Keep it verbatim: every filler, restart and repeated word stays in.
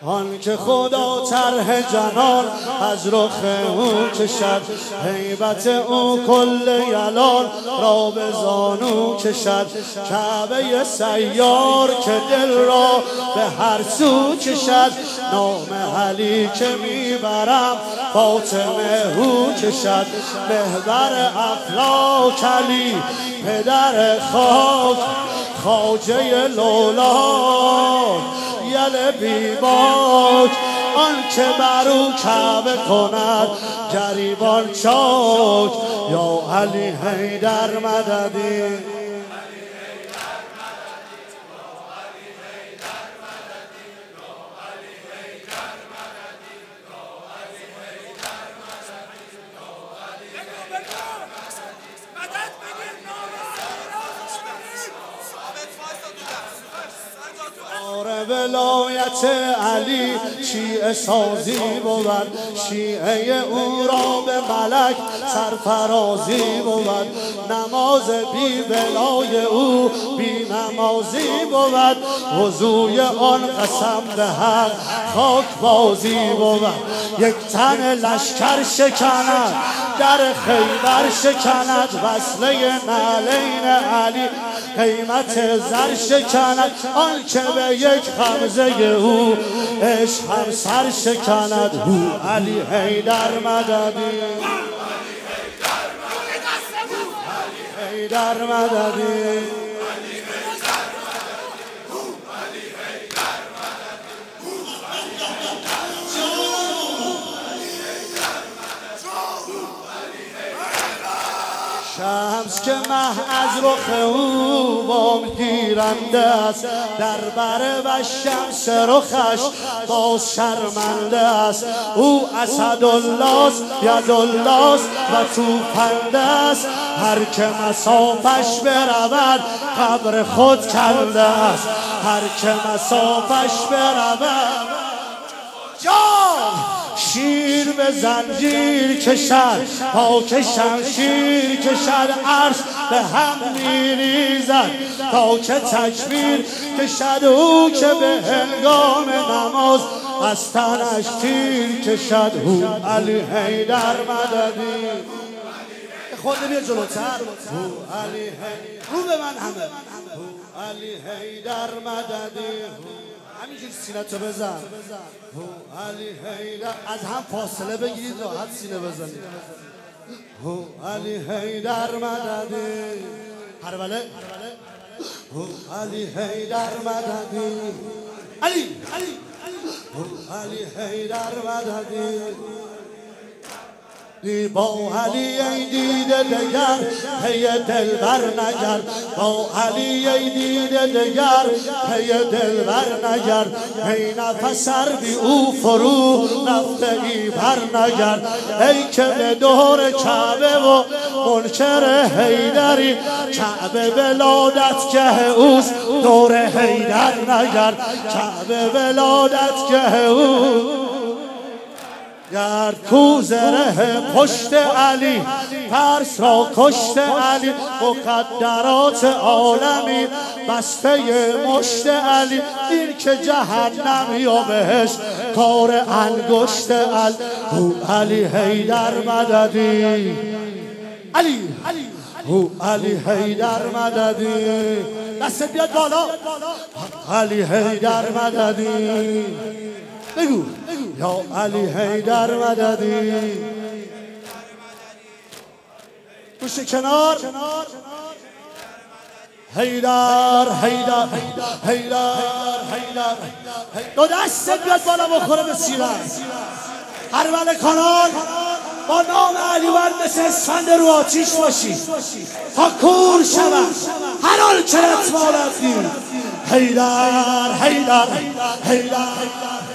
آن که خدا طرح جنان از رخ او کشد، هیبت او کل یلان را به زانو کشد. کعبه سیار که دل را به هر سو کشد، نام علی که میبرم فاطمه هو کشد. محور افلاک علی پدر خاک، خواجه لولا یل بیباک. آن که بر او کعبه کند گریبان چاک، یا علی حیدر مددی. ولایت علی شیعه سازی بود، شیعه او را به ملک سرفرازی بود. نماز بی ولای او بی نمازی بود، وضوی آن قسم به حق خاک بازی بود. یک تن لشکر شکند در خیبر شکند، وصله نعلین علی قیمت زر شکند. آن که به یک غمزه او عشق هم سر شکند، هو علی حیدر مددی. علی حیدر مددی. شمس که مه از رخ او بام گیرنده است، در بر و شمس رخش باز شرمنده است. او اسدالله است یدالله است و توفنده است، هر که مسافش برود قبر خود کنده است. هر که مسافش برود جان شیر به زنجیر کشد، پاک شمشیر کشد. عرش به هم میریزد تا که تکبیر کشد. او که به هنگام نماز از تنش تیر کشد، هو علی حیدر مددی. خود بیا جلوتر. هو علی حیدر رو به من همه. هو علی حیدر مددی. همینجور سینتو بزن. هو علی حیدر. از هم فاصله بگیرید راحت سینه بزنید. هو علی حیدر مددی. هربله. هو علی حیدر مددی. علی علی. هو علی حیدر مددی. با علی ای دیده دگر پی دلبر نگر، با علی ای دیده دگر پی دلبر نگر. ای نفس بی او فرو رفته ای بر نگر. ای که به دور کعبه و منکر حیدری، کعبه ولادتگه اوست دور حیدر نگر. کعبه ولادتگه اوست. گرد کو زره پشت علی ترس را کشت علی، مقدرات عالمی بسته مشت علی. این که جهنم یا بهشت کار انگشت علی، هو علی حیدر مددی. علی هو علی حیدر مددی. دست بیاد بالا. علی حیدر مددی. بگو یا علی حیدر مددی. گوش کنار. حیدر حیدر حیدر حیدر. دو دستت بیاد بالا بخوره به سیرت. هر ول کانال با نام علی ور مثل اسفند رو آتیش باشی تا کور شود هر آن که رتبالت دید. حیدر حیدر حیدر